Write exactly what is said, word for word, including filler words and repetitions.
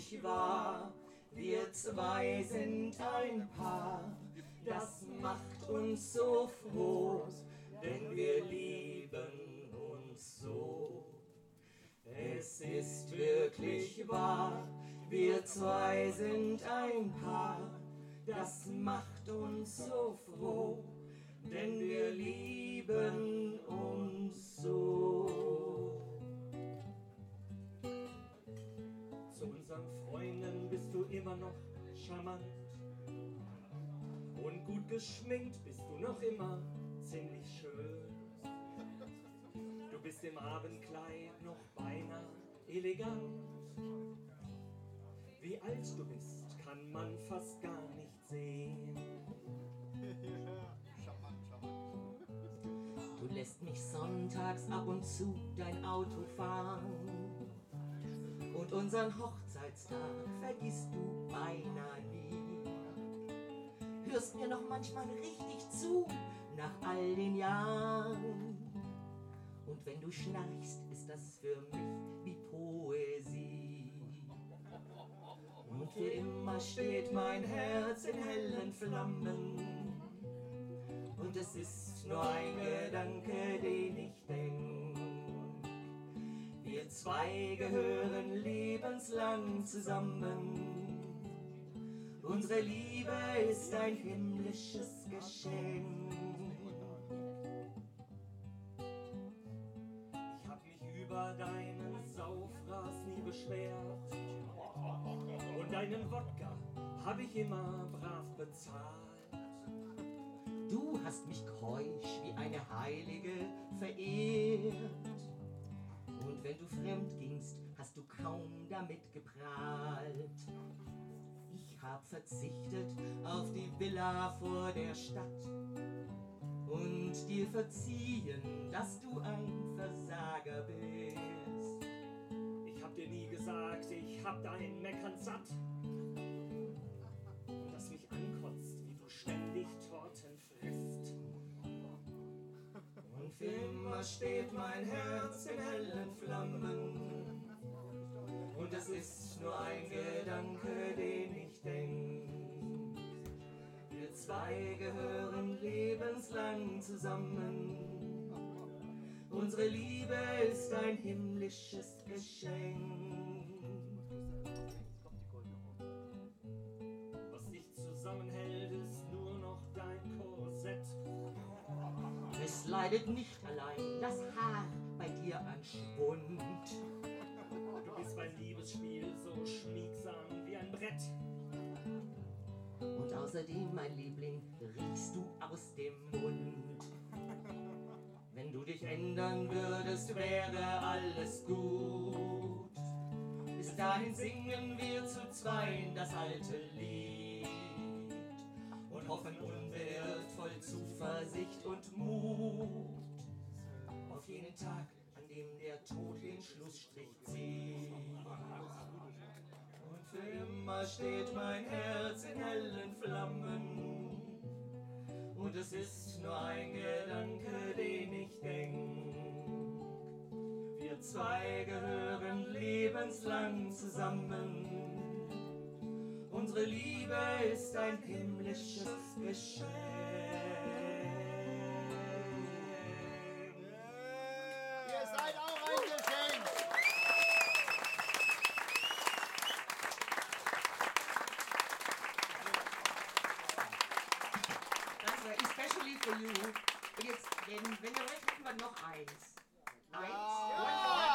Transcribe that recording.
wirklich wahr. Wir zwei sind ein Paar, das macht uns so froh, denn wir lieben uns so. Es ist wirklich wahr, wir zwei sind ein Paar, das macht uns so froh, denn wir lieben uns so. Zu unseren Freunden bist du immer noch charmant und gut geschminkt bist du noch immer ziemlich schön. Du bist im Abendkleid noch beinahe elegant. Wie alt du bist, kann man fast gar nicht sehen. Du lässt mich sonntags ab und zu dein Auto fahren. Und unseren Hochzeitstag vergisst du beinahe nie. Hörst mir noch manchmal richtig zu, nach all den Jahren. Und wenn du schnarchst, ist das für mich wie Poesie. Und für immer steht mein Herz in hellen Flammen. Und es ist nur ein Gedanke, den ich denk. Wir zwei gehören lebenslang zusammen. Unsere Liebe ist ein himmlisches Geschenk. Ich hab mich über deinen Saufraß nie beschwert. Und deinen Wodka hab ich immer brav bezahlt. Du hast mich keusch wie eine Heilige verehrt. Und wenn du fremd gingst, hast du kaum damit geprahlt. Ich hab verzichtet auf die Villa vor der Stadt und dir verziehen, dass du ein Versager bist. Ich hab dir nie gesagt, ich hab dein Meckern satt und dass mich ankotzt, wie du ständig Torten frisst. Und für immer steht mein Herz in hellen Flammen. Und es ist nur ein Gedanke, den ich denk. Wir zwei gehören lebenslang zusammen. Unsere Liebe ist ein himmlisches Geschenk. Was dich zusammenhält, ist nur noch dein Korsett. Es leidet nicht allein das Haar bei dir an Schwund. Du bist beim Liebesspiel so schmiegsam wie ein Brett. Und außerdem, mein Liebling, riechst du aus dem Mund. Wenn du dich ändern würdest, wäre alles gut. Bis dahin singen wir zu zweien das alte Lied und hoffen unbeirrt voll Zuversicht und Mut auf jeden Tag, an dem der Tod den Schlussstrich zieht. Und für immer steht mein Herz in hellen Flammen. Und es ist nur ein Gedanke, den ich denk. Wir zwei gehören lebenslang zusammen. Unsere Liebe ist ein himmlisches Geschenk. Ihr seid auch ein Geschenk. Das war especially for you. Und jetzt, wenn, wenn ihr wollt, machen wir noch eins. Eins? Ja.